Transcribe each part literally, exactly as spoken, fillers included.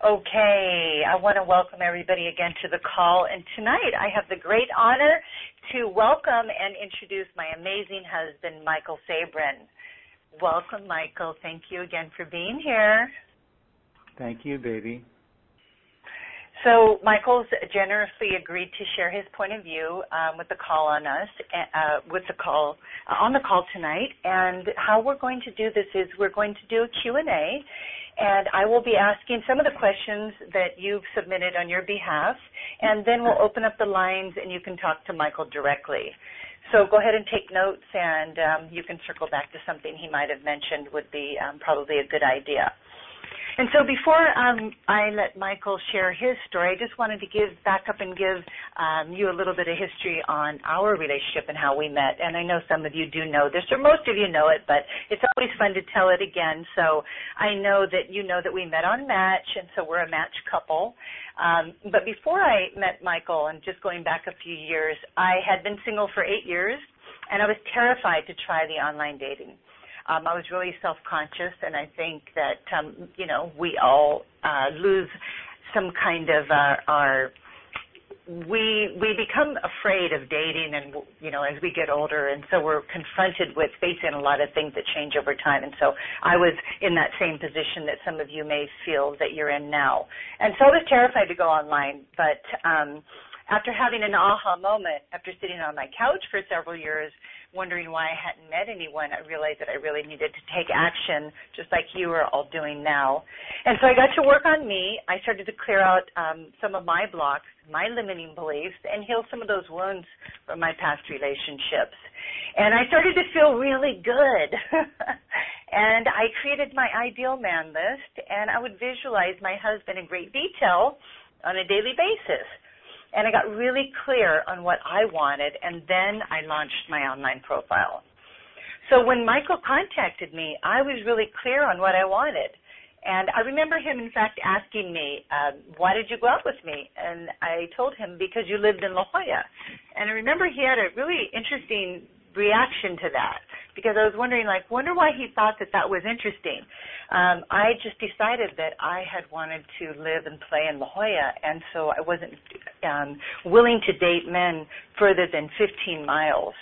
Okay, I want to welcome everybody again to the call, and tonight I have the great honor to welcome and introduce my amazing husband, Michael Sabrin. Welcome, Michael. Thank you again for being here. Thank you, baby. So Michael's generously agreed to share his point of view um, with the call on us, uh, with the call uh, on the call tonight. And how we're going to do this is we're going to do a Q and A, and I will be asking some of the questions that you've submitted on your behalf, and then we'll open up the lines and you can talk to Michael directly. So go ahead and take notes, and um, you can circle back to something he might have mentioned would be um, probably a good idea. And so before um, I let Michael share his story, I just wanted to give back up and give um, you a little bit of history on our relationship and how we met. And I know some of you do know this, or most of you know it, but it's always fun to tell it again. So I know that you know that we met on Match, and so we're a Match couple. Um, but before I met Michael, and just going back a few years, I had been single for eight years, and I was terrified to try the online dating. Um, I was really self-conscious, and I think that, um, you know, we all uh, lose some kind of uh, our, we we become afraid of dating, and, you know, as we get older, and so we're confronted with facing a lot of things that change over time. And so I was in that same position that some of you may feel that you're in now. And so I was terrified to go online, but um, after having an aha moment, after sitting on my couch for several years, wondering why I hadn't met anyone, I realized that I really needed to take action, just like you are all doing now. And so I got to work on me. I started to clear out um, some of my blocks, my limiting beliefs, and heal some of those wounds from my past relationships. And I started to feel really good. And I created my ideal man list, and I would visualize my husband in great detail on a daily basis. And I got really clear on what I wanted, and then I launched my online profile. So when Michael contacted me, I was really clear on what I wanted. And I remember him, in fact, asking me, uh, why did you go out with me? And I told him, because you lived in La Jolla. And I remember he had a really interesting reaction to that, because I was wondering, like, wonder why he thought that that was interesting. Um, I just decided that I had wanted to live and play in La Jolla, and so I wasn't um, willing to date men further than fifteen miles,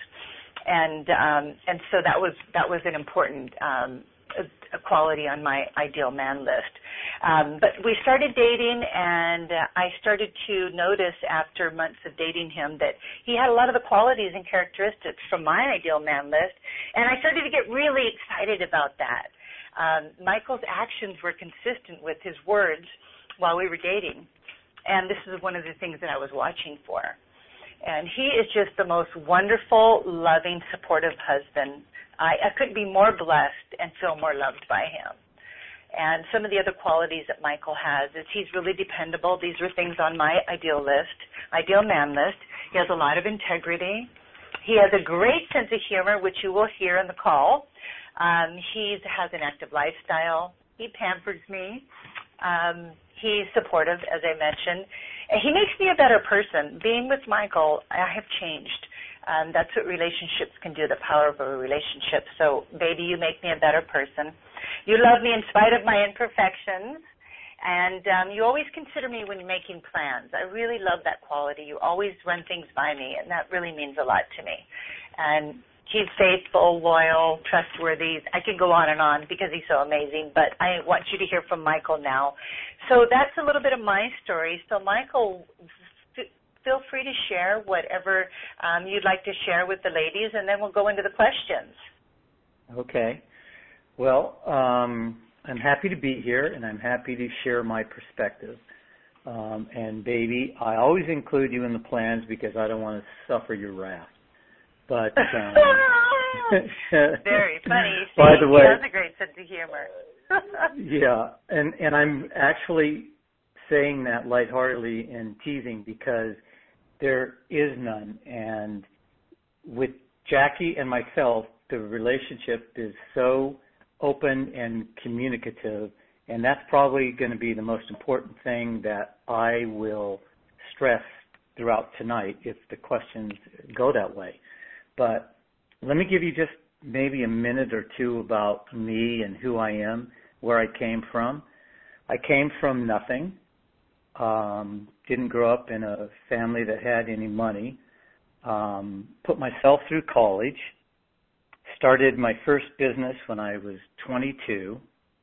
and um, and so that was that was an important um, a, a quality on my ideal man list. Um, but we started dating, and uh, I started to notice after months of dating him that he had a lot of the qualities and characteristics from my ideal man list, and I started to get really excited about that. Um, Michael's actions were consistent with his words while we were dating, and this is one of the things that I was watching for. And he is just the most wonderful, loving, supportive husband. I, I couldn't be more blessed and feel more loved by him. And some of the other qualities that Michael has is he's really dependable. These are things on my ideal list, ideal man list. He has a lot of integrity. He has a great sense of humor, which you will hear in the call. Um, he has an active lifestyle. He pampers me. Um, he's supportive, as I mentioned. And he makes me a better person. Being with Michael, I have changed. Um, that's what relationships can do, the power of a relationship. So, baby, you make me a better person. You love me in spite of my imperfections. And um, you always consider me when you're making plans. I really love that quality. You always run things by me, and that really means a lot to me. And he's faithful, loyal, trustworthy. I could go on and on because he's so amazing, but I want you to hear from Michael now. So that's a little bit of my story. So, Michael, f- feel free to share whatever um, you'd like to share with the ladies, and then we'll go into the questions. Okay. Well, um, I'm happy to be here, and I'm happy to share my perspective. Um, and, baby, I always include you in the plans because I don't want to suffer your wrath. But um, very funny. See, by the way, he has a great sense of humor. yeah, and and I'm actually saying that lightheartedly and teasing because there is none. And with Jackie and myself, the relationship is so open and communicative, and that's probably going to be the most important thing that I will stress throughout tonight if the questions go that way. But let me give you just maybe a minute or two about me and who I am, where I came from. I came from nothing. Um, didn't grow up in a family that had any money. Um, put myself through college. Started my first business when I was twenty-two.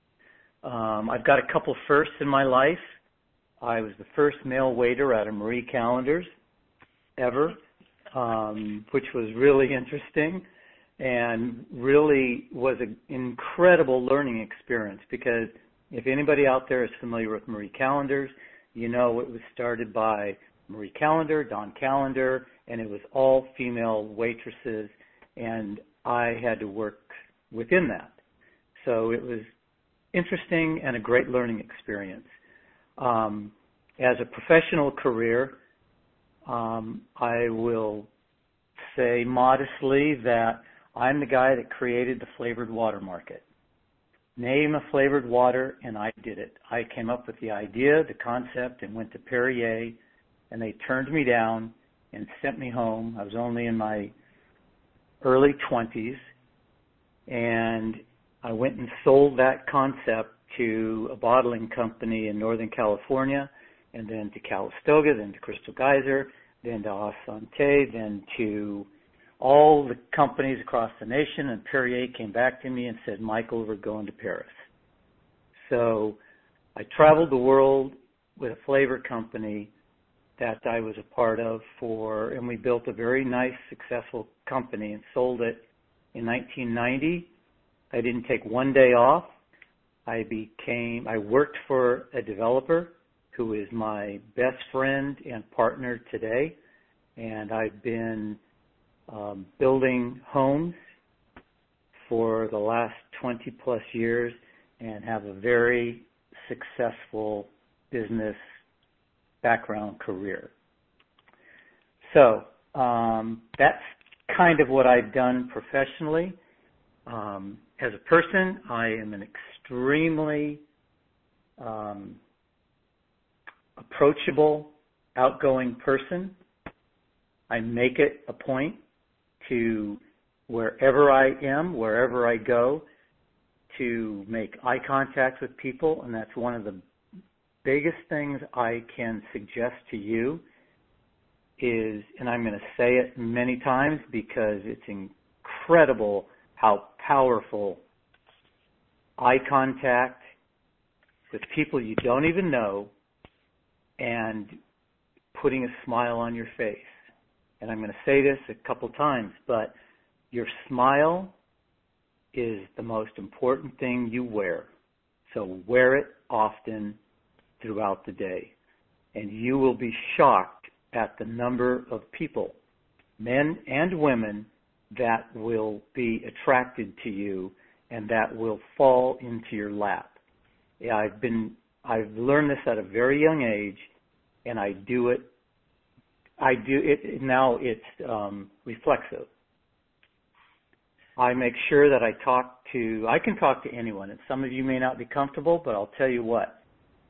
Um, I've got a couple firsts in my life. I was the first male waiter at a Marie Callender's ever, um, which was really interesting and really was an incredible learning experience, because if anybody out there is familiar with Marie Callender's, you know it was started by Marie Callender, Don Callender, and it was all female waitresses, and I had to work within that. So it was interesting and a great learning experience. Um, as a professional career, um, I will say modestly that I'm the guy that created the flavored water market. Name a flavored water, and I did it. I came up with the idea, the concept, and went to Perrier, and they turned me down and sent me home. I was only in my early twenties, and I went and sold that concept to a bottling company in Northern California, and then to Calistoga, then to Crystal Geyser, then to Asante, then to all the companies across the nation, and Perrier came back to me and said, Michael, we're going to Paris. So I traveled the world with a flavor company that I was a part of for, and we built a very nice, successful company and sold it in nineteen ninety. I didn't take one day off. I became, I worked for a developer who is my best friend and partner today, and I've been um, building homes for the last twenty plus years and have a very successful business background career. So um, that's kind of what I've done professionally. Um, as a person, I am an extremely um, approachable, outgoing person. I make it a point to, wherever I am, wherever I go, to make eye contact with people, and that's one of the biggest things I can suggest to you is, and I'm going to say it many times because it's incredible how powerful eye contact with people you don't even know and putting a smile on your face. And I'm going to say this a couple times, but your smile is the most important thing you wear. So wear it often throughout the day. And you will be shocked at the number of people, men and women, that will be attracted to you and that will fall into your lap. Yeah, I've been, I've learned this at a very young age, and I do it, I do it, now it's um, reflexive. I make sure that I talk to, I can talk to anyone, and some of you may not be comfortable, but I'll tell you what,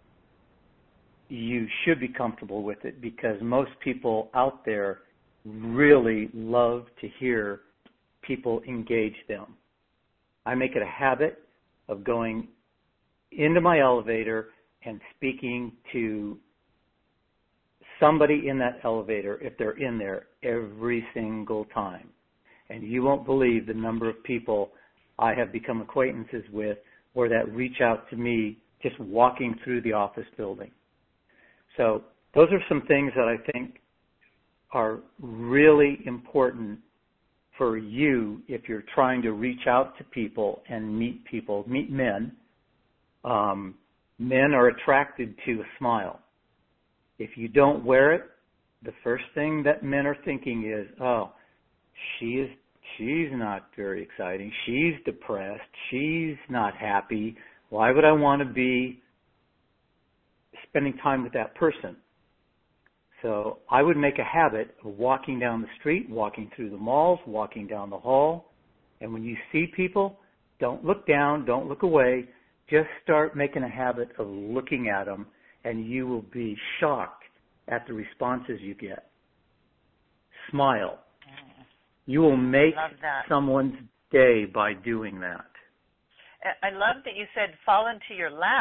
you should be comfortable with it, because most people out there really love to hear people engage them. I make it a habit of going into my elevator and speaking to somebody in that elevator if they're in there every single time. And you won't believe the number of people I have become acquaintances with or that reach out to me just walking through the office building. So those are some things that I think are really important for you if you're trying to reach out to people and meet people, meet men. Um, men are attracted to a smile. If you don't wear it, the first thing that men are thinking is, oh, she is, she's not very exciting. She's depressed. She's not happy. Why would I want to be spending time with that person? So I would make a habit of walking down the street, walking through the malls, walking down the hall, and when you see people, don't look down, don't look away, just start making a habit of looking at them, and you will be shocked at the responses you get. Smile. You will make someone's day by doing that. I love that you said fall into your lap.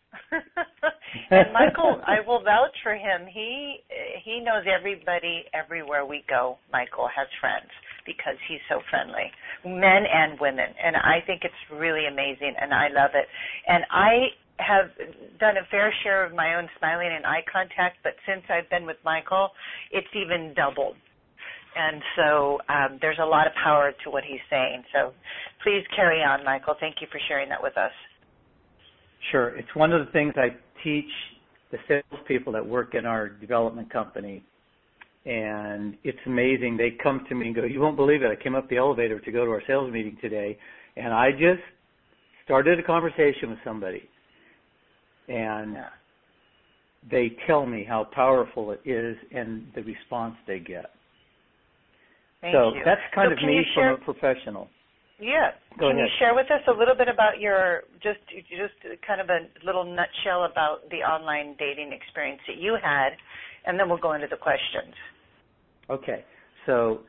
And Michael, I will vouch for him. He he knows everybody everywhere we go. Michael has friends because he's so friendly, men and women. And I think it's really amazing, and I love it. And I have done a fair share of my own smiling and eye contact, but since I've been with Michael, it's even doubled. And so um, there's a lot of power to what he's saying. So please carry on, Michael. Thank you for sharing that with us. Sure. It's one of the things I teach the salespeople that work in our development company. And it's amazing. They come to me and go, you won't believe it. I came up the elevator to go to our sales meeting today, and I just started a conversation with somebody. And yeah. they tell me how powerful it is and the response they get. Thank so you. that's kind so of me share, from a professional. Yeah. Go can ahead. you share with us a little bit about your, just just kind of a little nutshell about the online dating experience that you had, and then we'll go into the questions. Okay. So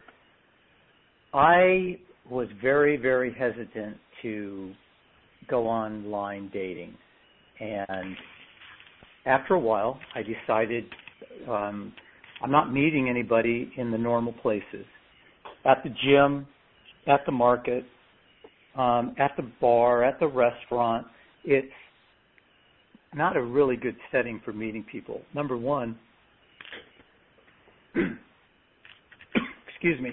I was very, very hesitant to go online dating. And after a while, I decided um, I'm not meeting anybody in the normal places. At the gym, at the market, um, at the bar, at the restaurant, it's not a really good setting for meeting people. Number one, excuse me,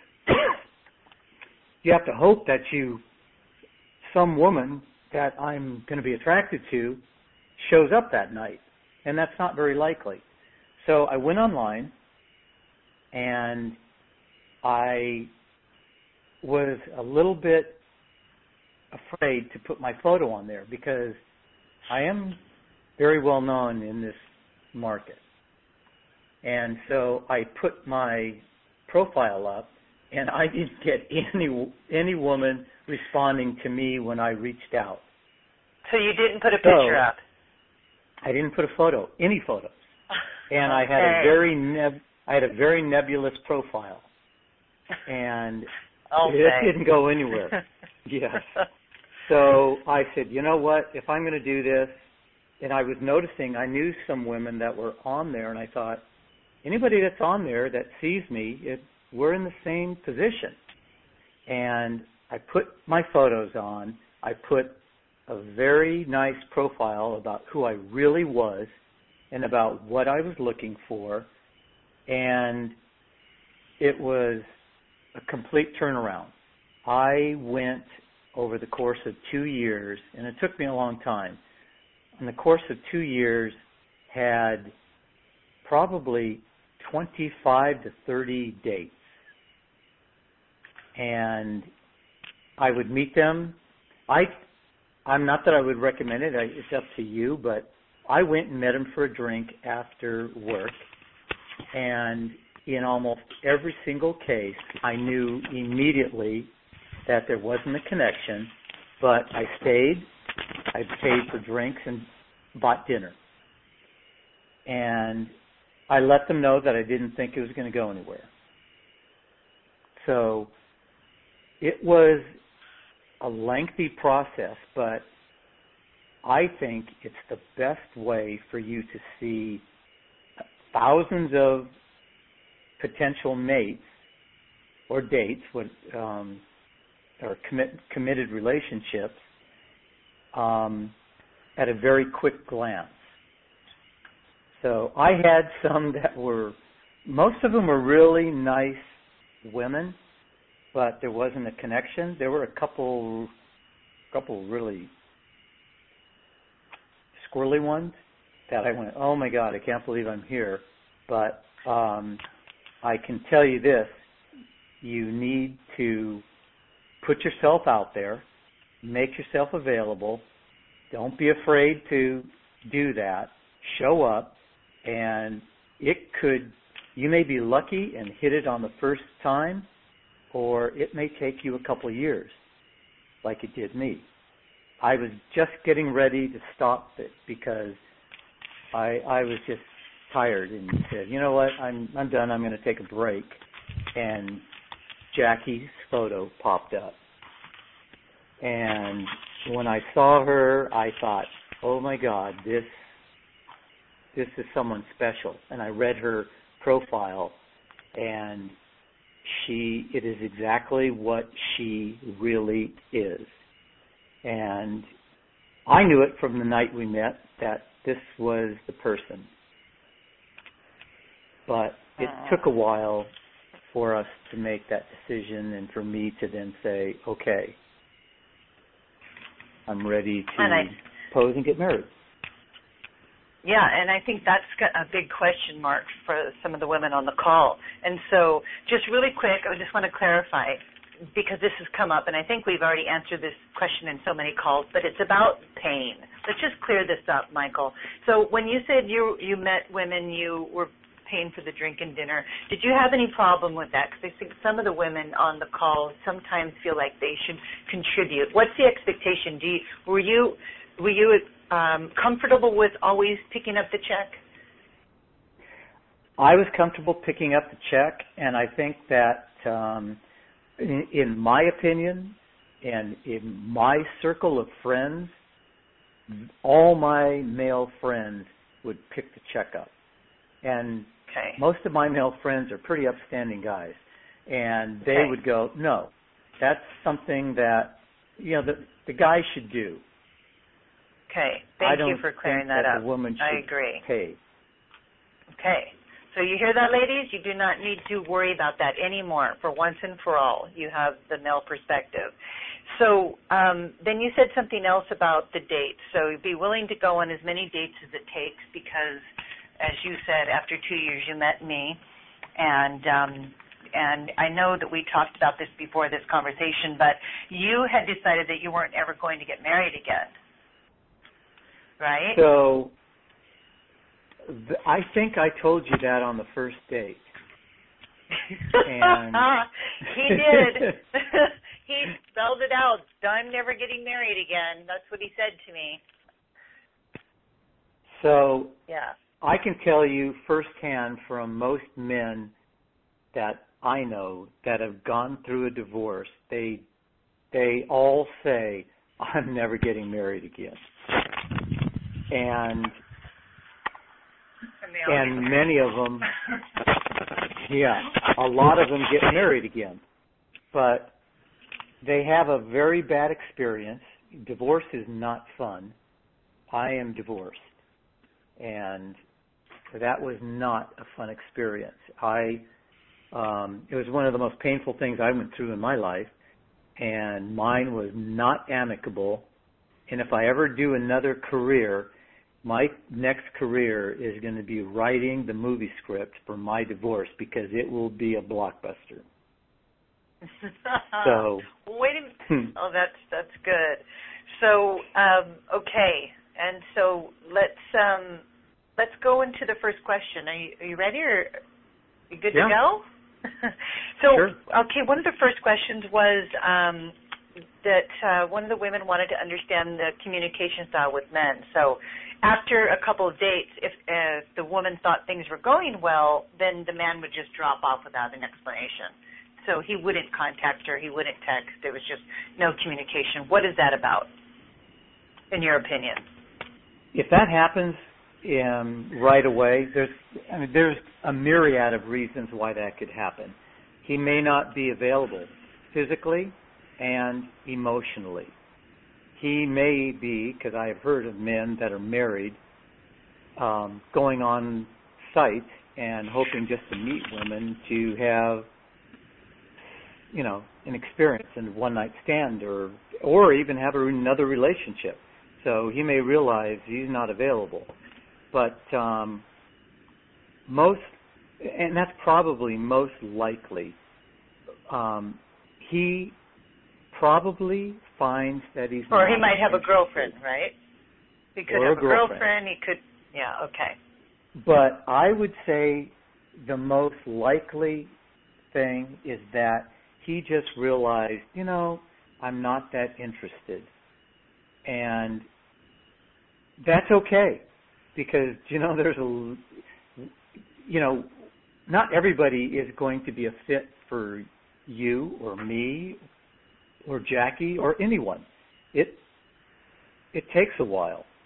you have to hope that you, some woman that I'm going to be attracted to shows up that night, and that's not very likely. So I went online, and I was a little bit afraid to put my photo on there because I am very well known in this market. And so I put my profile up, and I didn't get any any woman responding to me when I reached out. So you didn't put a picture so, up? I didn't put a photo, any photos. And okay. I had a very neb- I had a very nebulous profile. And okay. it didn't go anywhere. Yes. So I said, you know what, if I'm going to do this, and I was noticing I knew some women that were on there, and I thought, anybody that's on there that sees me, it, we're in the same position. And I put my photos on. I put a very nice profile about who I really was and about what I was looking for. And it was a complete turnaround. I went over the course of two years, and it took me a long time. In the course of two years, had probably twenty-five to thirty dates. And I would meet them. I, I'm not that I would recommend it. I, it's up to you, but I went and met them for a drink after work. And in almost every single case, I knew immediately that there wasn't a connection, but I stayed. I paid for drinks and bought dinner. And I let them know that I didn't think it was going to go anywhere. So it was a lengthy process, but I think it's the best way for you to see thousands of potential mates or dates with, um, or commit, committed relationships um, at a very quick glance. So I had some that were, most of them were really nice women, but there wasn't a connection. There were a couple, couple really squirrely ones that I went, oh my God, I can't believe I'm here. But um, I can tell you this, you need to put yourself out there, make yourself available. Don't be afraid to do that. Show up, and it could, you may be lucky and hit it on the first time, or it may take you a couple of years, like it did me. I was just getting ready to stop it because I I was just tired and said, you know what, I'm I'm done. I'm going to take a break. And Jackie's photo popped up. And when I saw her, I thought, oh my God, this this is someone special. And I read her profile, and she it is exactly what she really is. And I knew it from the night we met that this was the person. But it uh, took a while for us to make that decision and for me to then say, okay, I'm ready to and I, pose and get married. Yeah, and I think that's a big question mark for some of the women on the call. And so just really quick, I just want to clarify, because this has come up, and I think we've already answered this question in so many calls, but it's about pain. Let's just clear this up, Michael. So when you said you you met women, you were paying for the drink and dinner, did you have any problem with that? Because I think some of the women on the call sometimes feel like they should contribute. What's the expectation? Do you, were you were you um, comfortable with always picking up the check? I was comfortable picking up the check, and I think that um, in, in my opinion and in my circle of friends, all my male friends would pick the check up. And okay. most of my male friends are pretty upstanding guys. And they okay. would go, no, that's something that, you know, the, the guy should do. Okay. Thank you for clearing that, that up. The woman should I agree. pay. Okay. So you hear that, ladies? You do not need to worry about that anymore. For once and for all, you have the male perspective. So um, then you said something else about the dates. So you'd be willing to go on as many dates as it takes because, as you said, after two years you met me, and um, and I know that we talked about this before this conversation, but you had decided that you weren't ever going to get married again, right? So th- I think I told you that on the first date. And he did. He spelled it out. Done never getting married again. That's what he said to me. So yeah. I can tell you firsthand from most men that I know that have gone through a divorce, they they all say, I'm never getting married again. And and many of them, yeah, a lot of them get married again. But they have a very bad experience. Divorce is not fun. I am divorced. And that was not a fun experience. I, um, it was one of the most painful things I went through in my life, and mine was not amicable. And if I ever do another career, my next career is going to be writing the movie script for my divorce because it will be a blockbuster. So wait a minute. Oh, that's that's good. So um, okay, and so let's um, let's go into the first question. Are you, are you ready, or are you good yeah. to go? so sure. okay, one of the first questions was um, that uh, one of the women wanted to understand the communication style with men. So after a couple of dates, if, if the woman thought things were going well, then the man would just drop off without an explanation. So he wouldn't contact her, he wouldn't text. There was just no communication. What is that about, in your opinion? If that happens um, right away, there's I mean, there's a myriad of reasons why that could happen. He may not be available physically and emotionally. He may be, because I have heard of men that are married, um, going on site and hoping just to meet women to have, you know, an experience and one night stand, or or even have another relationship. So he may realize he's not available. But um, most, and that's probably most likely, um, he probably finds that he's Or not he might have a interested. girlfriend, right? He could or have a a girlfriend. girlfriend. He could, yeah, okay. But I would say the most likely thing is that he just realized, you know, I'm not that interested. And that's okay, because, you know, there's a, you know, not everybody is going to be a fit for you or me or Jackie or anyone. It it takes a while.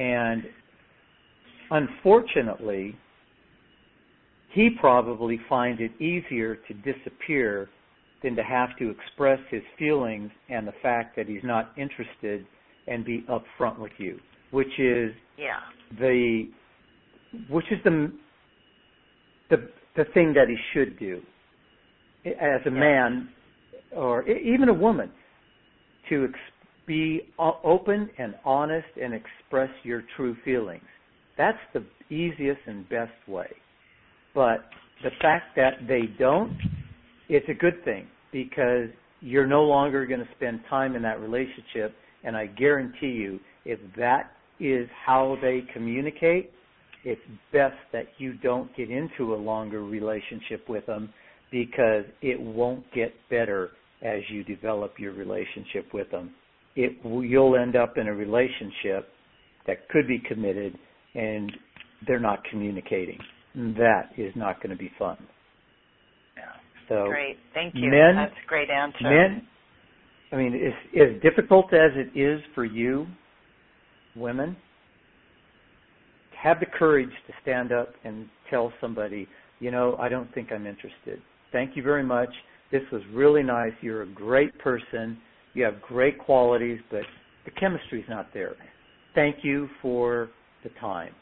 And unfortunately, he probably finds it easier to disappear than to have to express his feelings and the fact that he's not interested and be upfront with you, which is yeah. the which is the the the thing that he should do as a yeah. man or even a woman, to ex- be open and honest and express your true feelings. That's the easiest and best way. But the fact that they don't, it's a good thing, because you're no longer going to spend time in that relationship. And I guarantee you, if that is how they communicate, it's best that you don't get into a longer relationship with them, because it won't get better as you develop your relationship with them. It, you'll end up in a relationship that could be committed and they're not communicating. That is not going to be fun. Yeah. So great. Thank you. Men, That's a great answer. Men, I mean, as, as difficult as it is for you, women, have the courage to stand up and tell somebody, you know, I don't think I'm interested. Thank you very much. This was really nice. You're a great person. You have great qualities, but the chemistry's not there. Thank you for the time.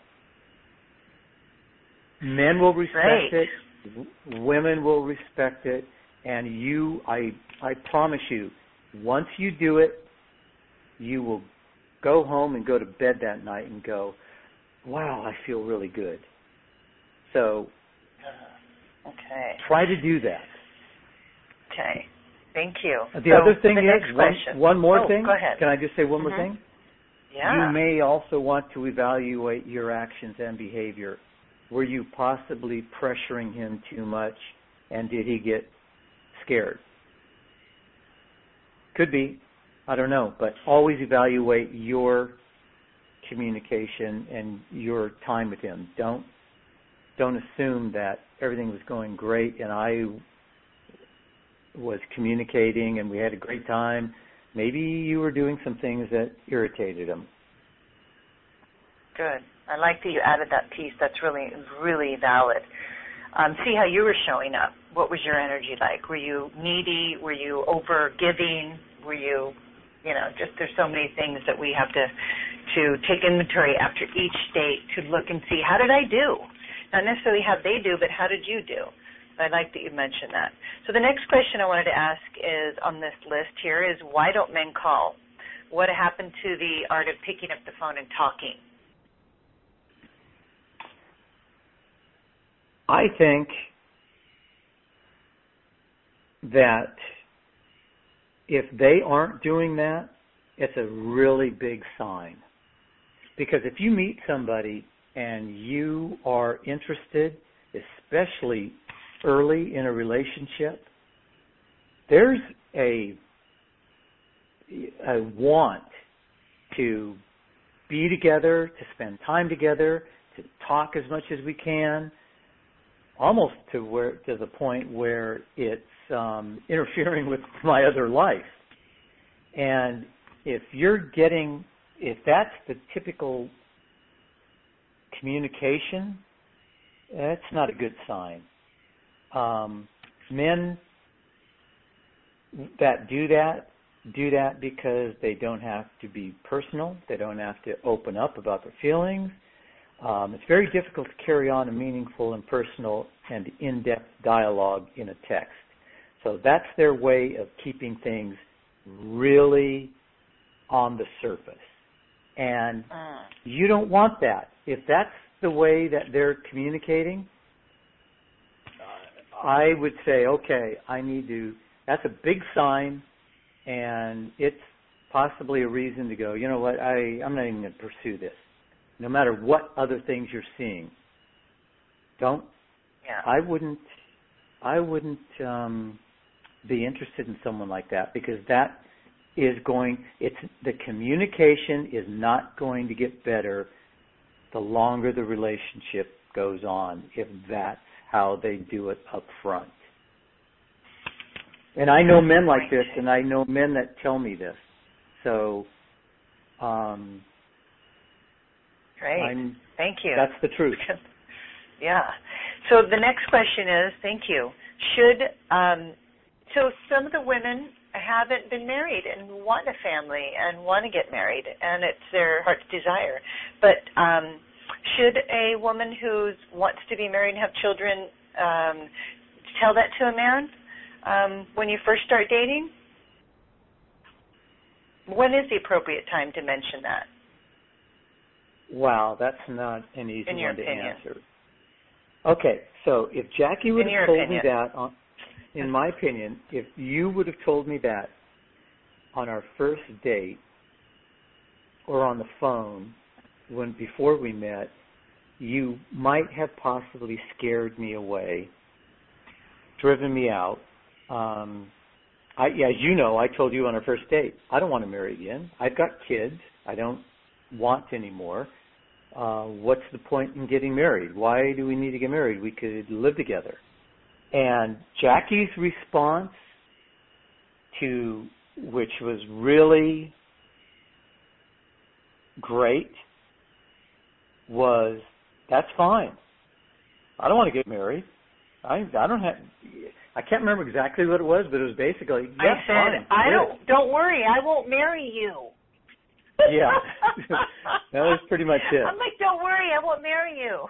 Men will respect Great. it. W- women will respect it. And you, I, I promise you, once you do it, you will go home and go to bed that night and go, wow, I feel really good. So okay. try to do that. Okay. Thank you. The so other thing the is, next one, question. one more oh, thing. Go ahead. Can I just say one more mm-hmm. thing? Yeah. You may also want to evaluate your actions and behavior. Were you possibly pressuring him too much, and did he get scared? Could be. I don't know. But always evaluate your communication and your time with him. Don't don't assume that everything was going great and I was communicating and we had a great time. Maybe you were doing some things that irritated him. Good. I like that you added that piece. That's really, really valid. Um, see how you were showing up. What was your energy like? Were you needy? Were you over-giving? Were you, you know, just there's so many things that we have to, to take inventory after each date to look and see, how did I do? Not necessarily how they do, but how did you do? I like that you mentioned that. So the next question I wanted to ask is on this list here is, why don't men call? What happened to the art of picking up the phone and talking? I think that if they aren't doing that, it's a really big sign. Because if you meet somebody and you are interested, especially early in a relationship, there's a, a want to be together, to spend time together, to talk as much as we can, almost to where to the point where it's um, interfering with my other life. And if you're getting, if that's the typical communication, that's not a good sign. Um, men that do that, do that because they don't have to be personal. They don't have to open up about their feelings. Um, it's very difficult to carry on a meaningful and personal and in-depth dialogue in a text. So that's their way of keeping things really on the surface. And uh. you don't want that. If that's the way that they're communicating, I would say, okay, I need to, that's a big sign, and it's possibly a reason to go, you know what, I, I'm not even going to pursue this. No matter what other things you're seeing, don't. Yeah. I wouldn't. I wouldn't um, be interested in someone like that, because that is going. It's the communication is not going to get better the longer the relationship goes on, if that's how they do it up front. And I know men like this, and I know men that tell me this. So. Um, Great. I'm, thank you. That's the truth. Yeah. So the next question is, thank you. Should um, so some of the women haven't been married and want a family and want to get married, and it's their heart's desire. But um, should a woman who wants to be married and have children um, tell that to a man um, when you first start dating? When is the appropriate time to mention that? Wow, that's not an easy In your one to opinion. answer. Okay, so if Jackie would In have your told opinion. me that, on, in my opinion, if you would have told me that on our first date or on the phone when before we met, you might have possibly scared me away, driven me out. Um, I, as you know, I told you on our first date, I don't want to marry again. I've got kids. I don't want anymore. Uh, what's the point in getting married? Why do we need to get married? We could live together. And Jackie's response to, which was really great, was, that's fine. I don't want to get married. I I don't have, I can't remember exactly what it was, but it was basically, yeah, I said, fine, I good. don't, don't worry, I won't marry you. Yeah, that was pretty much it. I'm like, don't worry, I won't marry you.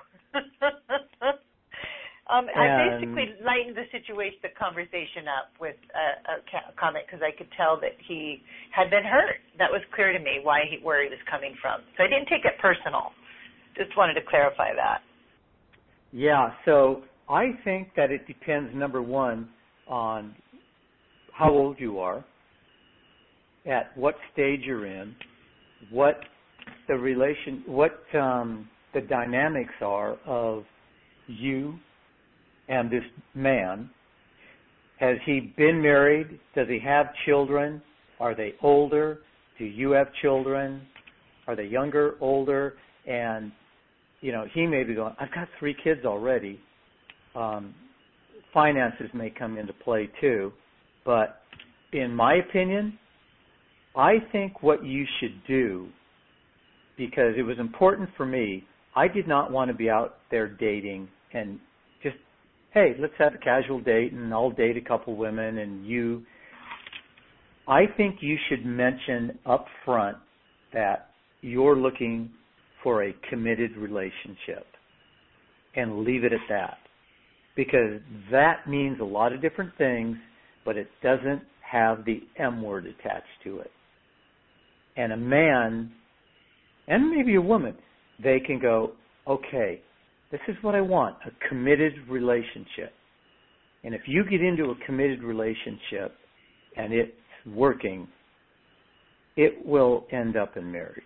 um, I basically lightened the situation, the conversation up with a, a comment because I could tell that he had been hurt. That was clear to me why he, where he was coming from. So I didn't take it personal. Just wanted to clarify that. Yeah, so I think that it depends, number one, on how old you are, at what stage you're in, what the relation, what um, the dynamics are of you and this man. Has he been married? Does he have children? Are they older? Do you have children? Are they younger, older? And, you know, he may be going, I've got three kids already. Um, finances may come into play too. But in my opinion, I think what you should do, because it was important for me, I did not want to be out there dating and just, hey, let's have a casual date and I'll date a couple women and you. I think you should mention up front that you're looking for a committed relationship and leave it at that, because that means a lot of different things, but it doesn't have the M word attached to it. And a man, and maybe a woman, they can go, okay, this is what I want, a committed relationship. And if you get into a committed relationship and it's working, it will end up in marriage.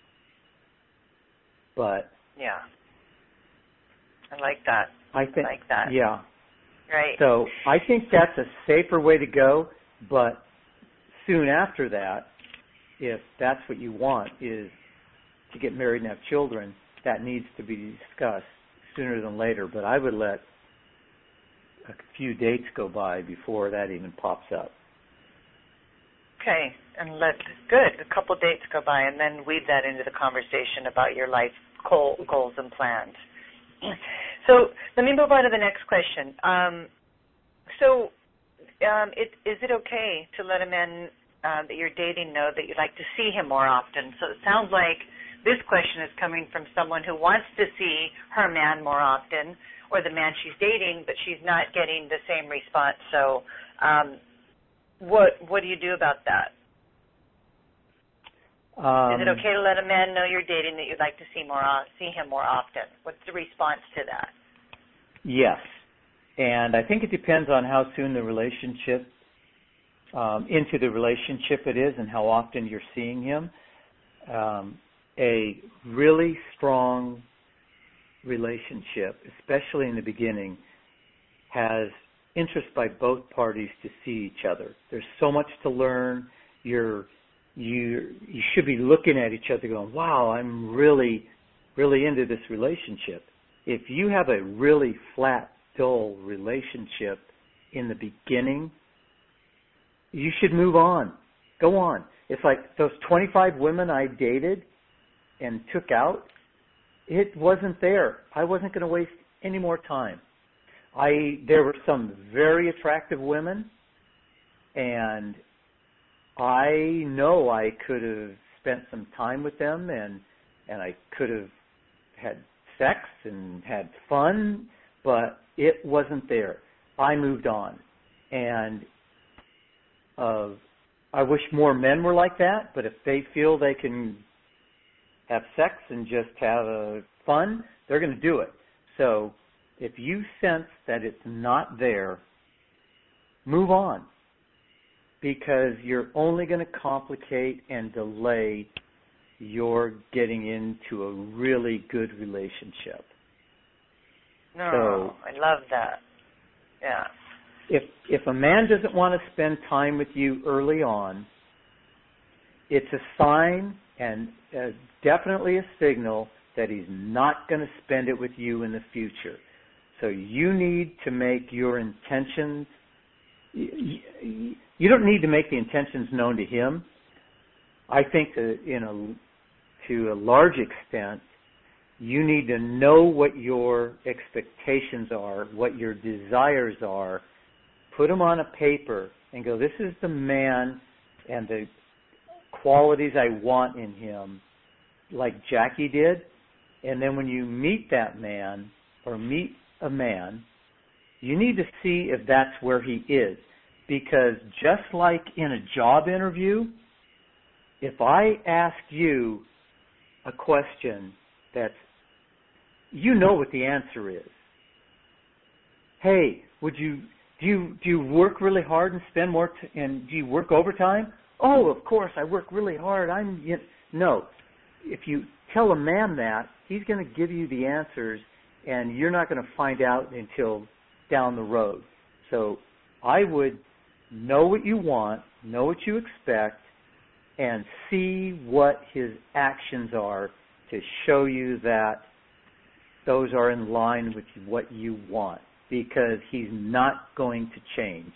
But yeah, I like that. I think, I like that. Yeah. Right. So I think that's a safer way to go, but soon after that, if that's what you want, is to get married and have children, that needs to be discussed sooner than later. But I would let a few dates go by before that even pops up. Okay, and let, good, a couple dates go by, and then weave that into the conversation about your life goal, goals and plans. So let me move on to the next question. Um, so um, it, is it okay to let a man uh, that you're dating know that you'd like to see him more often? So it sounds like this question is coming from someone who wants to see her man more often, or the man she's dating, but she's not getting the same response. So um, what what do you do about that? Um, is it okay to let a man know you're dating that you'd like to see more see him more often? What's the response to that? Yes, and I think it depends on how soon the relationship, um, into the relationship it is, and how often you're seeing him. Um, a really strong relationship, especially in the beginning, has interest by both parties to see each other. There's so much to learn. You're you you should be looking at each other going, wow, I'm really, really into this relationship. If you have a really flat, dull relationship in the beginning, you should move on. Go on. It's like those twenty-five women I dated and took out, it wasn't there. I wasn't going to waste any more time. I there were some very attractive women, and I know I could have spent some time with them, and and I could have had sex and had fun, but it wasn't there. I moved on, and uh, I wish more men were like that. But if they feel they can have sex and just have uh, fun, they're going to do it. So if you sense that it's not there, move on, because you're only going to complicate and delay your getting into a really good relationship. No, so, I love that. Yeah. If if a man doesn't want to spend time with you early on, it's a sign and uh, definitely a signal that he's not going to spend it with you in the future. So you need to make your intentions. You, you don't need to make the intentions known to him. I think that in a to a large extent, you need to know what your expectations are, what your desires are, put them on a paper and go, this is the man and the qualities I want in him, like Jackie did. And then when you meet that man or meet a man, you need to see if that's where he is. Because just like in a job interview, if I ask you a question that's, you know what the answer is. Hey, would you do you do you work really hard and spend more t- and do you work overtime? Oh, of course, I work really hard. I'm you know, no. If you tell a man that, he's going to give you the answers, and you're not going to find out until down the road. So I would know what you want, know what you expect, and see what his actions are to show you that those are in line with what you want, because he's not going to change.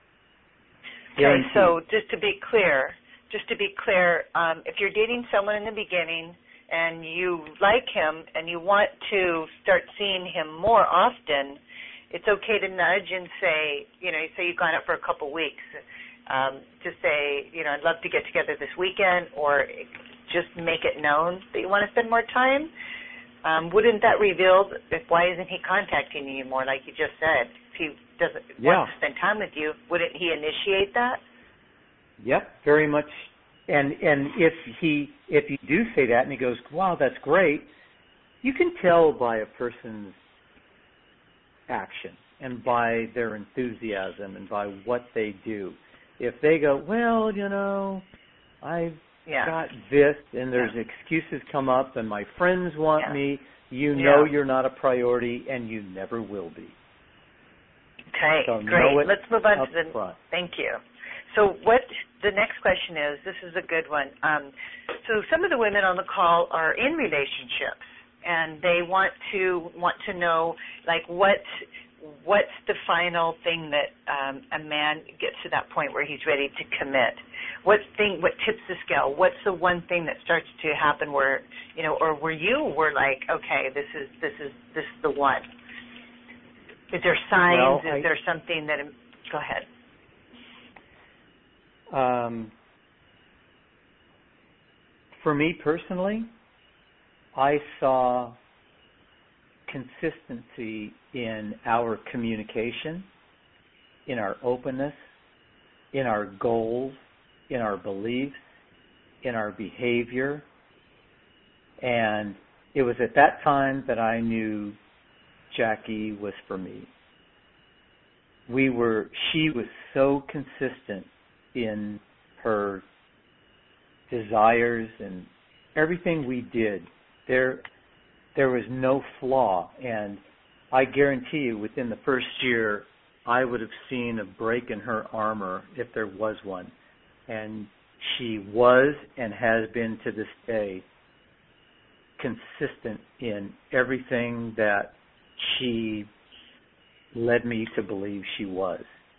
Okay, Guaranteed. So just to be clear, just to be clear, um, if you're dating someone in the beginning and you like him and you want to start seeing him more often, it's okay to nudge and say, you know, say you've gone out for a couple weeks, um, to say, you know, I'd love to get together this weekend, or just make it known that you want to spend more time. Um, wouldn't that reveal if why isn't he contacting you more, like you just said? If he doesn't yeah. want to spend time with you, wouldn't he initiate that? Yep, very much. And and if he if you do say that and he goes, wow, that's great, you can tell by a person's action and by their enthusiasm and by what they do. If they go, well, you know, I've yeah. got this, and there's yeah. excuses come up, and my friends want yeah. me, you know yeah. you're not a priority, and you never will be. Okay, so great. Let's move on to the, front. Thank you. So what the next question is, this is a good one. Um, so some of the women on the call are in relationships, and they want to want to know, like, what what's the final thing that um, a man gets to that point where he's ready to commit? What thing? What tips the scale? What's the one thing that starts to happen where, you know, or where you were like, okay, this is this is this is the one? Is there signs? Well, is I, there something that? Go ahead. Um, for me personally, I saw consistency in our communication, in our openness, in our goals, in our beliefs, in our behavior. And it was at that time that I knew Jackie was for me. We were, she was so consistent in her desires and everything we did. There, there was no flaw, and I guarantee you within the first year I would have seen a break in her armor if there was one. And she was and has been to this day consistent in everything that she led me to believe she was.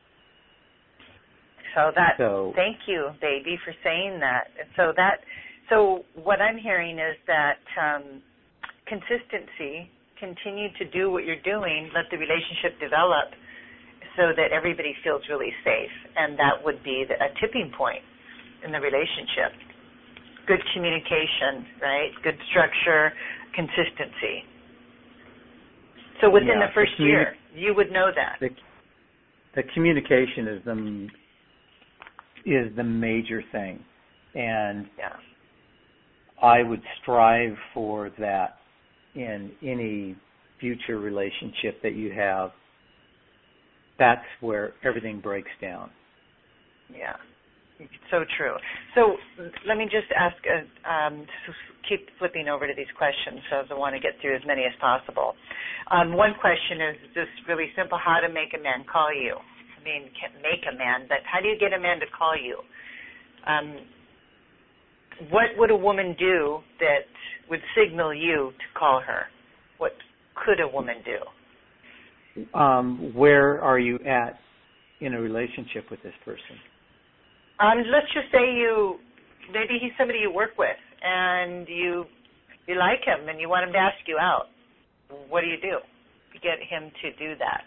So that, so, thank you, baby, for saying that. So that, so what I'm hearing is that um, consistency, continue to do what you're doing, let the relationship develop so that everybody feels really safe. And that would be the, a tipping point in the relationship. Good communication, right? Good structure, consistency. So within yeah, the first the year, you would know that. The, the communication is the is the major thing, and yeah. I would strive for that in any future relationship that you have. That's where everything breaks down. Yeah. So true. So let me just ask, uh, um, keep flipping over to these questions, so I want to get through as many as possible. Um, one question is just really simple: how to make a man call you? I mean, can't make a man, but how do you get a man to call you? Um, what would a woman do that would signal you to call her? What could a woman do? Um, where are you at in a relationship with this person? Um, let's just say you, maybe he's somebody you work with, and you you like him, and you want him to ask you out. What do you do to get him to do that?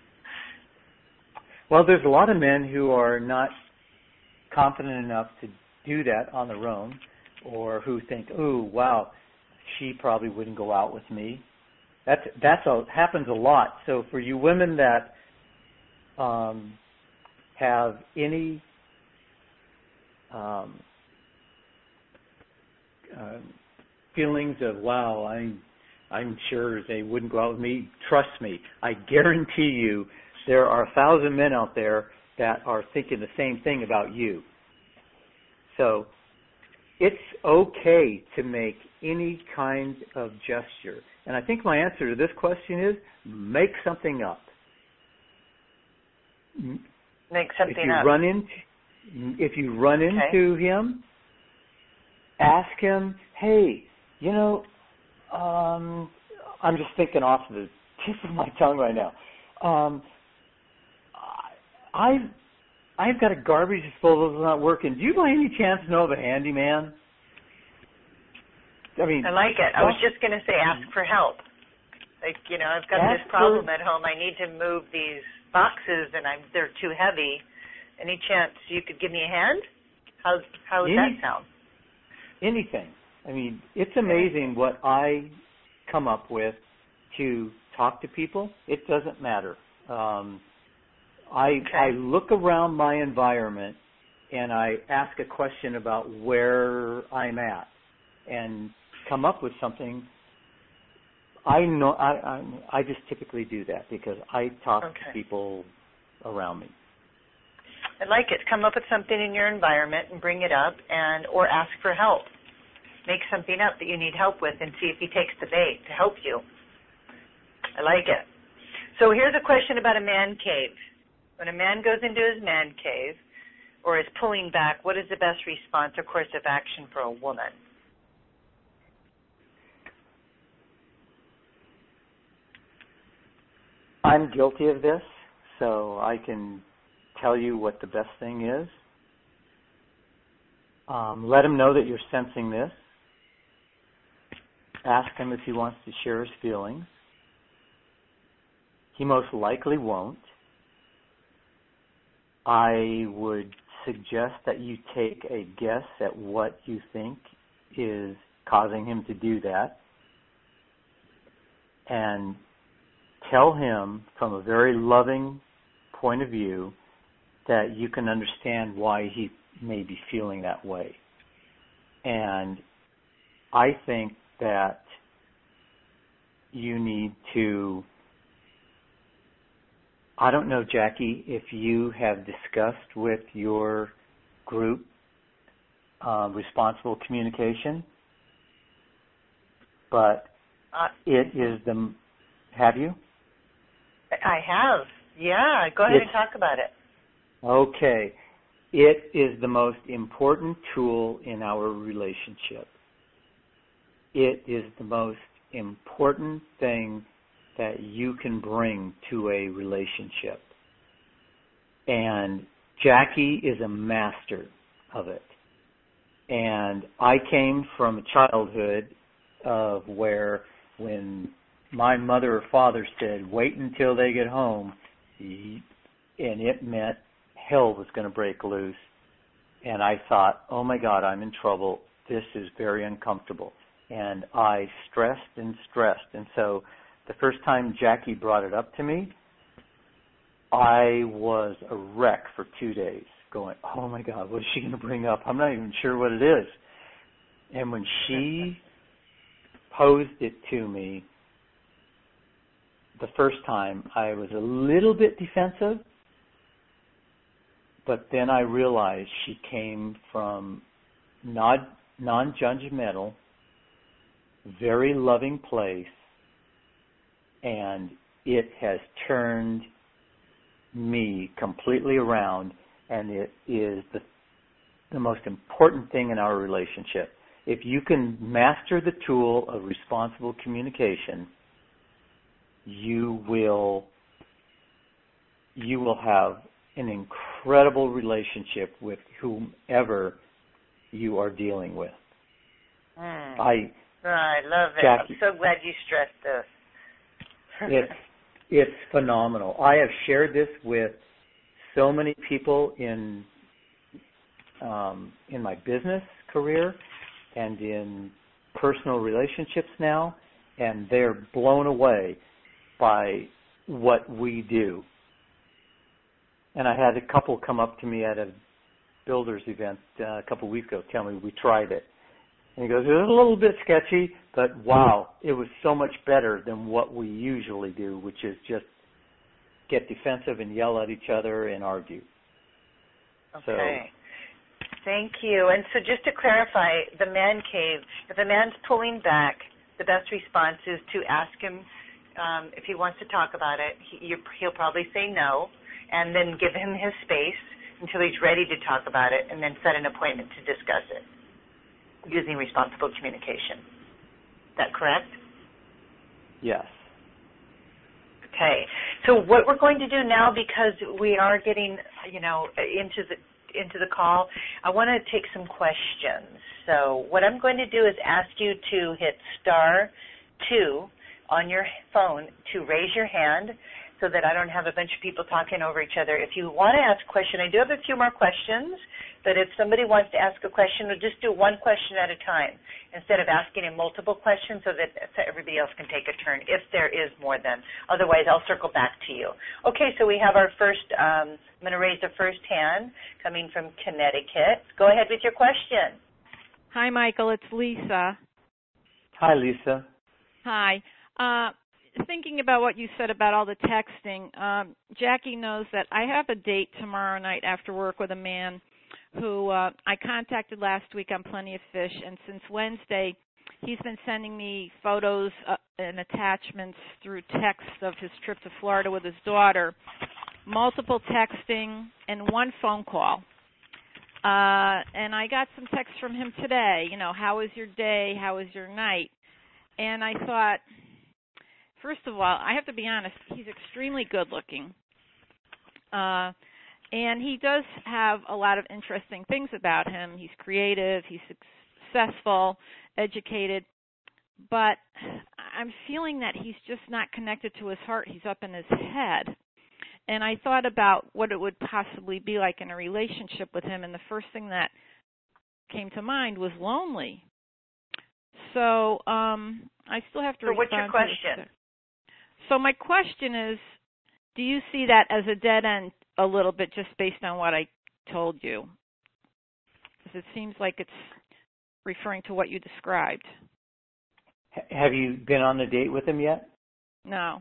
Well, there's a lot of men who are not confident enough to do that on their own, or who think, "Ooh, wow, she probably wouldn't go out with me." That's that's a, happens a lot. So for you women that um, have any Um, uh, feelings of, wow, I'm, I'm sure they wouldn't go out with me. Trust me, I guarantee you there are a thousand men out there that are thinking the same thing about you. So it's okay to make any kind of gesture. And I think my answer to this question is make something up. Make something if you up. Run into, If you run into okay. him, ask him, hey, you know, um, I'm just thinking off the tip of my tongue right now. Um, I've, I've got a garbage disposal that's not working. Do you by any chance know of a handyman? I mean, I like it. I was just going to say ask for help. Like, you know, I've got this problem for, at home. I need to move these boxes, and I'm they're too heavy. Any chance you could give me a hand? How how would any, that sound? Anything. I mean, it's amazing what I come up with to talk to people. It doesn't matter. Um, I okay. I look around my environment and I ask a question about where I'm at and come up with something. I know I I, I just typically do that because I talk okay. to people around me. I like it. Come up with something in your environment and bring it up, and or ask for help. Make something up that you need help with and see if he takes the bait to help you. I like it. So here's a question about a man cave. When a man goes into his man cave or is pulling back, what is the best response or course of action for a woman? I'm guilty of this, so I can tell you what the best thing is. Um, let him know that you're sensing this. Ask him if he wants to share his feelings. He most likely won't. I would suggest that you take a guess at what you think is causing him to do that, and tell him from a very loving point of view that you can understand why he may be feeling that way. And I think that you need to, I don't know, Jackie, if you have discussed with your group uh, responsible communication, but uh, it is the, have you? I have. Yeah, go ahead it's, and talk about it. Okay. It is the most important tool in our relationship. It is the most important thing that you can bring to a relationship. And Jackie is a master of it. And I came from a childhood of where when my mother or father said, wait until they get home, and it meant hell was going to break loose. And I thought, oh my God, I'm in trouble. This is very uncomfortable. And I stressed and stressed. And so the first time Jackie brought it up to me, I was a wreck for two days going, oh my God, what is she going to bring up? I'm not even sure what it is. And when she posed it to me the first time, I was a little bit defensive, but then I realized she came from non, non-judgmental, very loving place, and it has turned me completely around, and it is the, the most important thing in our relationship. If you can master the tool of responsible communication, you will you will have an incredible relationship with whomever you are dealing with. Mm. I oh, I love it. Jackie, I'm so glad you stressed this. it's it's phenomenal. I have shared this with so many people in um, in my business career and in personal relationships now, and they're blown away by what we do. And I had a couple come up to me at a builders event uh, a couple of weeks ago, tell me we tried it. And he goes, it was a little bit sketchy, but wow, it was so much better than what we usually do, which is just get defensive and yell at each other and argue. Okay. So, thank you. And so just to clarify, the man cave, if a man's pulling back, the best response is to ask him um, if he wants to talk about it. He, he'll probably say no, and then give him his space until he's ready to talk about it, and then set an appointment to discuss it using responsible communication. Is that correct? yes. Okay. So what we're going to do now, because we are getting, you know, into the into the call, I want to take some questions. So what I'm going to do is ask you to hit star two on your phone to raise your hand so that I don't have a bunch of people talking over each other. If you want to ask a question, I do have a few more questions, but if somebody wants to ask a question, we'll just do one question at a time instead of asking him multiple questions so that so everybody else can take a turn if there is more than. Otherwise, I'll circle back to you. Okay, so we have our first, um, I'm going to raise the first hand coming from Connecticut. Go ahead with your question. Hi, Michael. It's Lisa. Hi, Lisa. Hi. Uh, thinking about what you said about all the texting, um, Jackie knows that I have a date tomorrow night after work with a man who uh, I contacted last week on Plenty of Fish, and since Wednesday, he's been sending me photos uh, and attachments through text of his trip to Florida with his daughter, multiple texting, and one phone call. Uh, and I got some texts from him today, you know, how was your day, how was your night? And I thought, first of all, I have to be honest, he's extremely good looking. Uh, and he does have a lot of interesting things about him. He's creative, he's successful, educated, but I'm feeling that he's just not connected to his heart. He's up in his head. And I thought about what it would possibly be like in a relationship with him, and the first thing that came to mind was lonely. So um, I still have to so respond. So what's your question? So my question is, do you see that as a dead end a little bit just based on what I told you? Because it seems like it's referring to what you described. H- have you been on a date with him yet? No.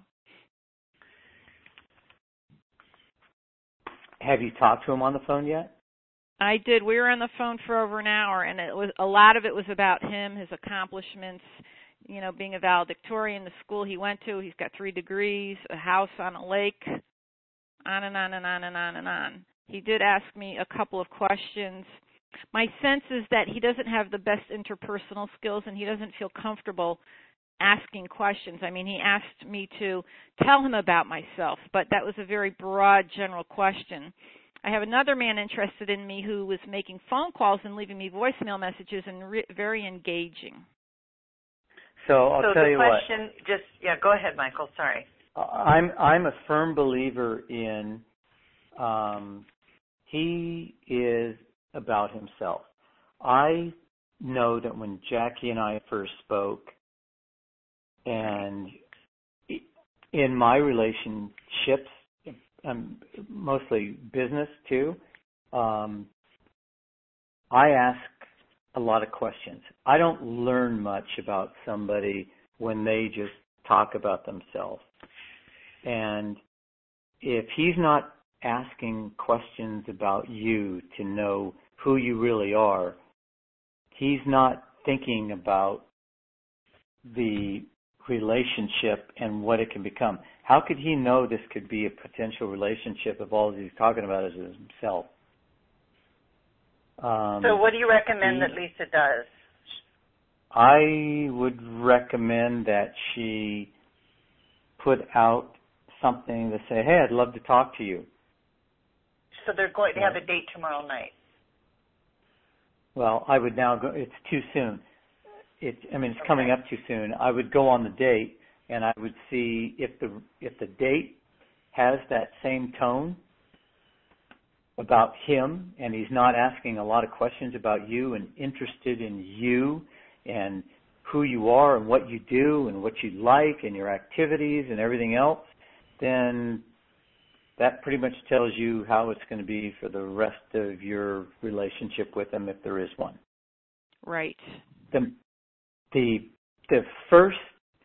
Have you talked to him on the phone yet? I did. We were on the phone for over an hour, and it was a lot of it was about him, his accomplishments, you know, being a valedictorian, the school he went to. He's got three degrees, a house on a lake, on and on and on and on and on. He did ask me a couple of questions. My sense is that he doesn't have the best interpersonal skills, and he doesn't feel comfortable asking questions. I mean, he asked me to tell him about myself, but that was a very broad, general question. I have another man interested in me who was making phone calls and leaving me voicemail messages and re- very engaging. So I'll so tell the you question, what. just yeah, go ahead, Michael. Sorry. I'm I'm a firm believer in um, he is about himself. I know that when Jackie and I first spoke, and in my relationships, um, mostly business too, um, I ask a lot of questions. I don't learn much about somebody when they just talk about themselves. And if he's not asking questions about you to know who you really are, he's not thinking about the relationship and what it can become. How could he know this could be a potential relationship if all he's talking about is himself? Um, so what do you recommend he, that Lisa does? I would recommend that she put out something to say, hey, I'd love to talk to you. So they're going to have a date tomorrow night. Well, I would now go, it's too soon. It, I mean, it's okay. coming up too soon. I would go on the date and I would see if the if the date has that same tone about him and he's not asking a lot of questions about you and interested in you and who you are and what you do and what you like and your activities and everything else, then that pretty much tells you how it's going to be for the rest of your relationship with him if there is one. Right. The the the first,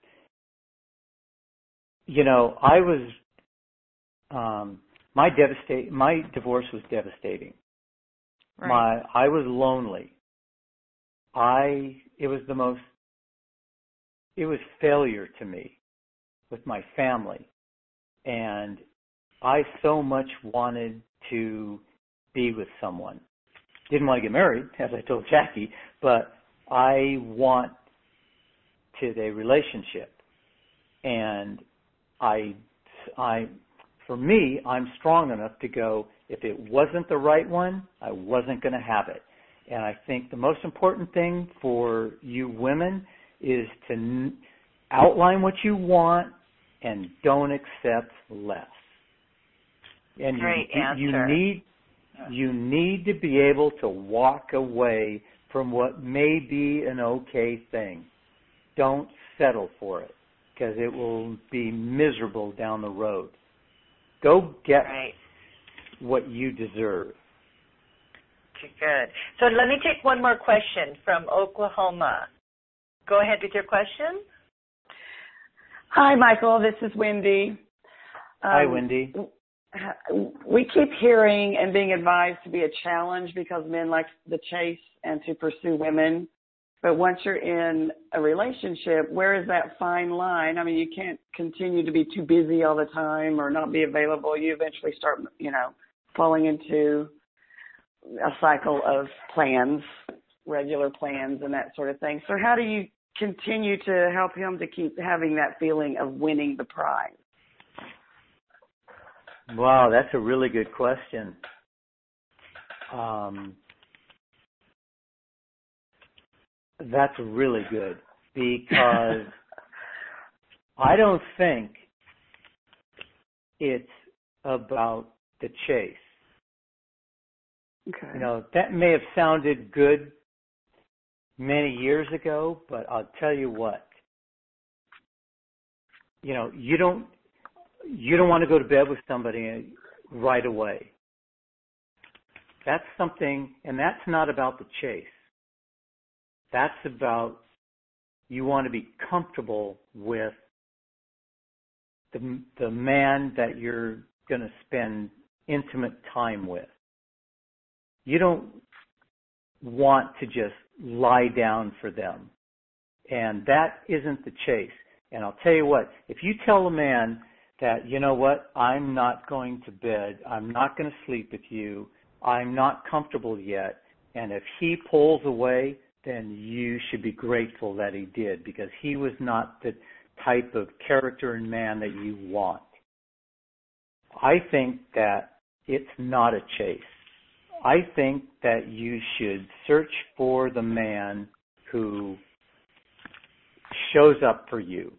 you know, I was um, my devastate my divorce was devastating. Right. My I was lonely. I it was the most it was failure to me with my family, and I so much wanted to be with someone. Didn't want to get married, as I told Jackie, but I wanted a relationship. And I, I, for me, I'm strong enough to go, if it wasn't the right one, I wasn't going to have it. And I think the most important thing for you women is to n- outline what you want and don't accept less. And Great you, answer. you need you need to be able to walk away from what may be an okay thing. Don't settle for it because it will be miserable down the road. Go get right. what you deserve. Okay, good. So let me take one more question from Oklahoma. Go ahead with your question. Hi, Michael. This is Wendy. Hi, um, Wendy. We keep hearing and being advised to be a challenge because men like the chase and to pursue women. But once you're in a relationship, where is that fine line? I mean, you can't continue to be too busy all the time or not be available. You eventually start, you know, falling into a cycle of plans, regular plans and that sort of thing. So how do you continue to help him to keep having that feeling of winning the prize? Wow, that's a really good question. Um, that's really good because I don't think it's about the chase. Okay. You know, that may have sounded good many years ago, but I'll tell you what. You know, you don't you don't want to go to bed with somebody right away. That's something, and that's not about the chase. That's about you want to be comfortable with the the man that you're going to spend intimate time with. You don't want to just lie down for them. And that isn't the chase. And I'll tell you what, if you tell a man that, you know what, I'm not going to bed, I'm not going to sleep with you, I'm not comfortable yet, and if he pulls away, then you should be grateful that he did because he was not the type of character and man that you want. I think that it's not a chase. I think that you should search for the man who shows up for you.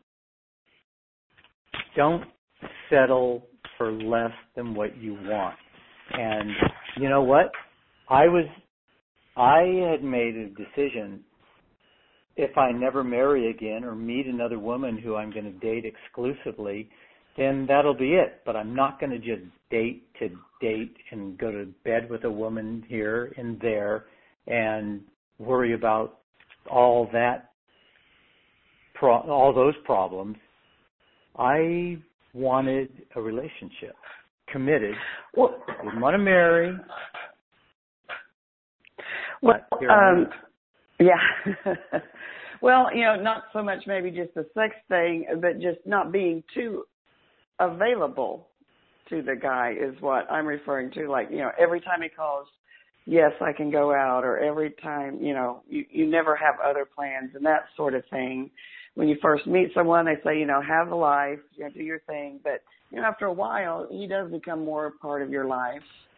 Don't settle for less than what you want. And you know what? I was, I had made a decision, if I never marry again or meet another woman who I'm going to date exclusively, then that'll be it. But I'm not going to just date to date and go to bed with a woman here and there and worry about all that, pro- all those problems. I wanted a relationship, committed. Well, Didn't want to marry. Well, Here I am. um, yeah. Well, you know, not so much maybe just the sex thing, but just not being too available to the guy is what I'm referring to. Like, you know, every time he calls, yes, I can go out, or every time, you know, you, you never have other plans and that sort of thing. When you first meet someone, they say, you know, have a life, you know, do your thing. But, you know, after a while, he does become more a part of your life.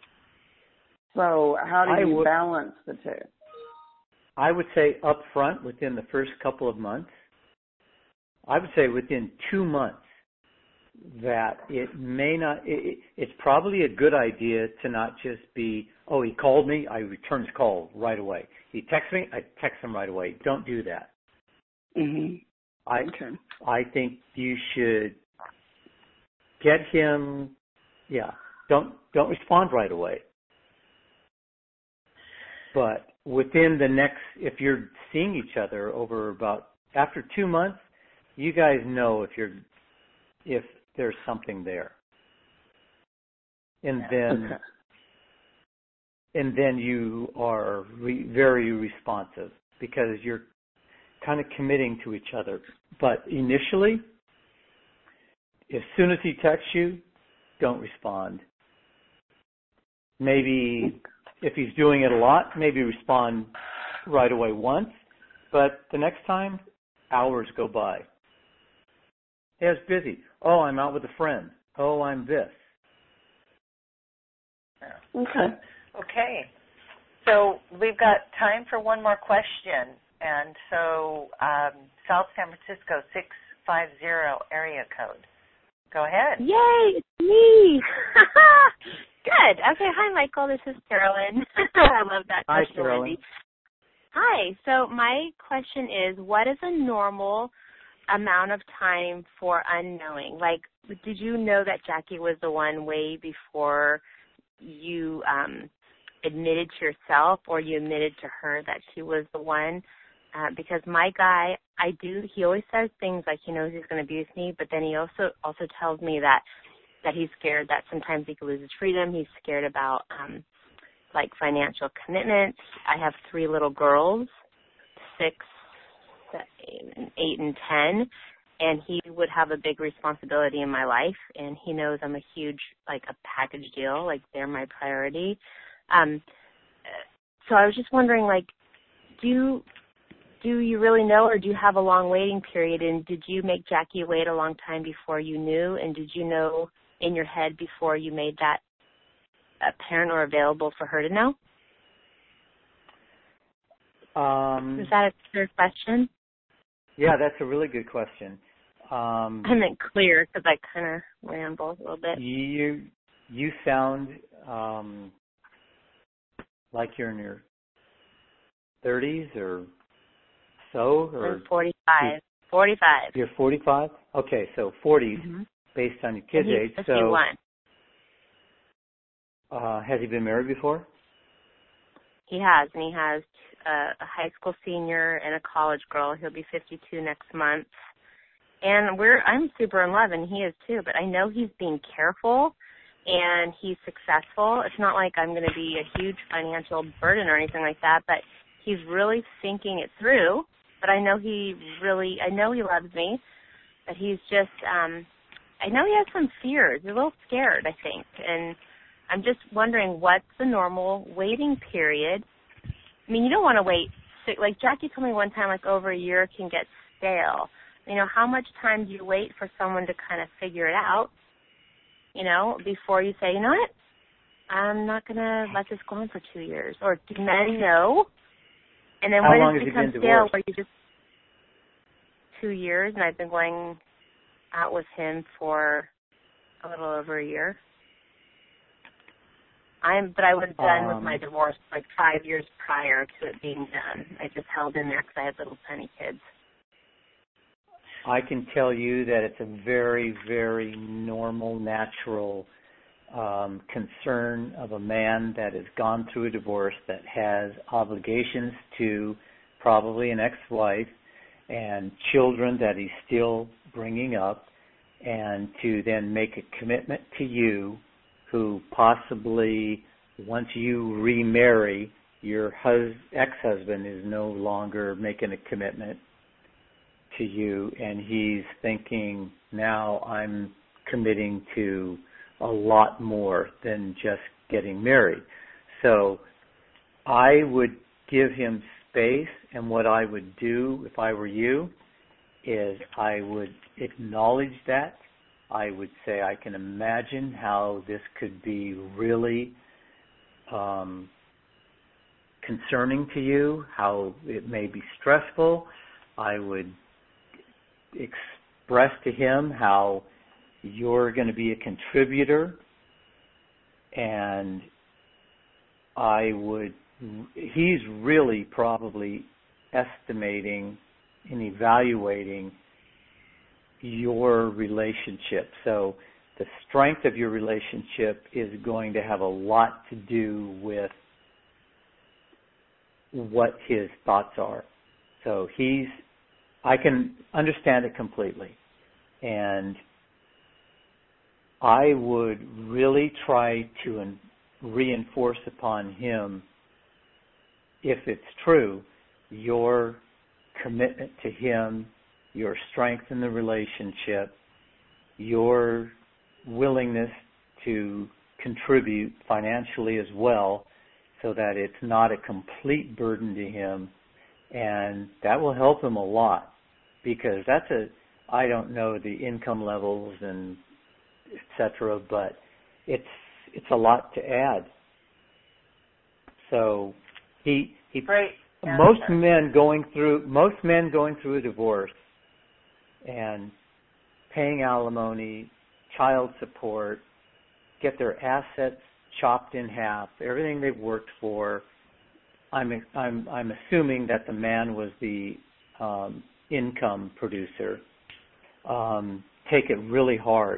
So how do I you would, balance the two? I would say up front, within the first couple of months, I would say within two months, that it may not, it, it's probably a good idea to not just be, oh, he called me, I return his call right away. He texts me, I text him right away. Don't do that. Mm-hmm. I, Okay. I think you should get him, yeah, don't, don't respond right away. But within the next, if you're seeing each other over about, after two months, you guys know if you're, if there's something there. And then, Okay. and then you are re- very responsive because you're kind of committing to each other. But initially, as soon as he texts you, don't respond. Maybe if he's doing it a lot, maybe respond right away once, but the next time, hours go by. Hey, I was busy. Oh, I'm out with a friend. Oh, I'm this. Okay. Okay. So we've got time for one more question. And so um, South San Francisco, six five zero area code. Go ahead. Yay, it's me. Good. Okay, hi, Michael. This is Carolyn. I love that Hi, question, Carolyn. Wendy. Hi. So my question is, what is a normal amount of time for unknowing? Like, did you know that Jackie was the one way before you um, admitted to yourself, or you admitted to her that she was the one? Uh, because my guy, I do, he always says things like he knows he's going to abuse me, but then he also also tells me that that he's scared that sometimes he could lose his freedom. He's scared about, um, like, financial commitments. I have three little girls, six, seven, eight, and ten, and he would have a big responsibility in my life, and he knows I'm a huge, like, a package deal, like, they're my priority. Um, so I was just wondering, like, do you, do you really know, or do you have a long waiting period, and did you make Jackie wait a long time before you knew, and did you know in your head before you made that apparent or available for her to know? Um, Is that a clear question? yeah, that's a really good question. Um, I meant clear because I kind of rambled a little bit. you you sound um, like you're in your thirties or so, or I'm forty-five. forty-five. You're forty-five. Okay, so forties, Mm-hmm. based on your kid's And age. he's So, fifty-one. uh, has he been married before? He has, and he has a, a high school senior and a college girl. He'll be fifty-two next month. And we're I'm super in love, and he is too. But I know he's being careful, and he's successful. It's not like I'm going to be a huge financial burden or anything like that, but he's really thinking it through. But I know he really, I know he loves me, but he's just, um, I know he has some fears. He's a little scared, I think. And I'm just wondering, what's the normal waiting period? I mean, you don't want to wait. Like Jackie told me one time, like over a year can get stale. You know, how much time do you wait for someone to kind of figure it out, you know, before you say, you know what, I'm not going to let this go on for two years? Or do men know? And then How when long does has it he been become stale divorced? where you just, two years, and I've been going out with him for a little over a year. I'm, but I was done um, with my divorce like five years prior to it being done. I just held in there because I had little tiny kids. I can tell you that it's a very, very normal, natural um, concern of a man that has gone through a divorce, that has obligations to probably an ex-wife and children that he's still bringing up, and to then make a commitment to you, who possibly, once you remarry, your hus- ex-husband is no longer making a commitment to you, and he's thinking, now I'm committing to a lot more than just getting married. So I would give him space, and what I would do if I were you is I would acknowledge that. I would say, I can imagine how this could be really um, concerning to you, how it may be stressful. I would express to him how you're going to be a contributor, and I would, he's really probably estimating and evaluating your relationship. So the strength of your relationship is going to have a lot to do with what his thoughts are. So he's, I can understand it completely. And I would really try to reinforce upon him, if it's true, your commitment to him, your strength in the relationship, your willingness to contribute financially as well, so that it's not a complete burden to him. And that will help him a lot, because that's a, I don't know the income levels and et cetera, but it's it's a lot to add. So he he Great. most men going through most men going through a divorce and paying alimony, child support, get their assets chopped in half, everything they've worked for. I'm I'm I'm assuming that the man was the um, income producer. Um, take it really hard.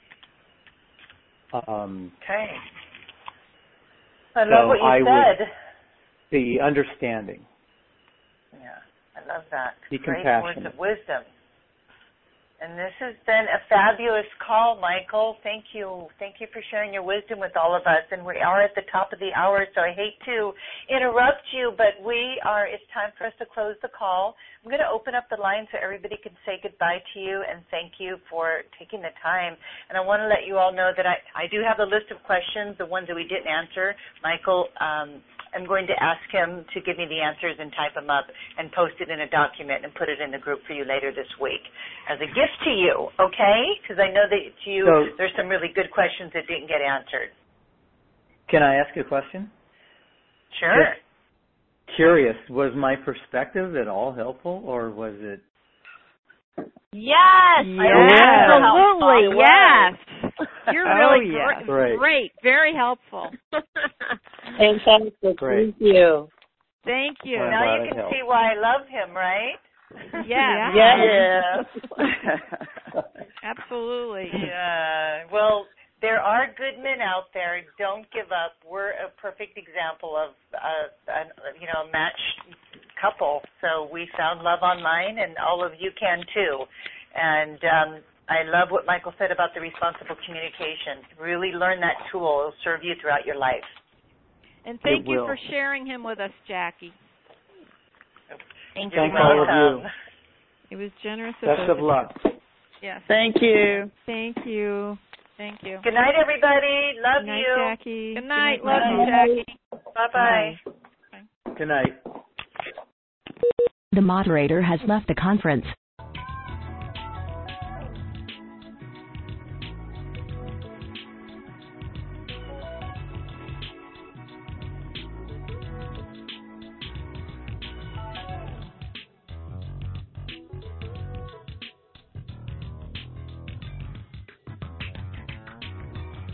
Um, okay. I love so what you I said. Would, the understanding. Yeah, I love that. Be Great compassionate. words of wisdom. And this has been a fabulous call, Michael. Thank you. Thank you for sharing your wisdom with all of us. And we are at the top of the hour, so I hate to interrupt you, but we are, it's time for us to close the call. I'm going to open up the line so everybody can say goodbye to you and thank you for taking the time. And I want to let you all know that I, I do have a list of questions, the ones that we didn't answer. Michael, um, I'm going to ask him to give me the answers and type them up and post it in a document and put it in the group for you later this week as a gift to you, okay? Because I know that you, so, there's some really good questions that didn't get answered. Can I ask you a question? Sure. Just curious, was my perspective at all helpful, or was it? Yes, yes, absolutely, yes. You're really oh, yeah. great. great. Great, very helpful. Fantastic. Great. Thank you. Thank you. Well, now you can helped. see why I love him, right? Yeah. Yes. Absolutely. Yeah. Well, there are good men out there. Don't give up. We're a perfect example of, uh, a, you know, a matched couple. So we found love online, and all of you can too. And um, I love what Michael said about the responsible communication. Really learn that tool. It'll serve you throughout your life. And thank it you will. for sharing him with us, Jackie. Thank Thank you. all of you. It was generous of Best both of luck. Yes. Thank you. Thank you. Thank you. Good night, everybody. Love Good night, you. Jackie. Good night. Good Love night. you, Jackie. Bye-bye. Bye. Good night. The moderator has left the conference.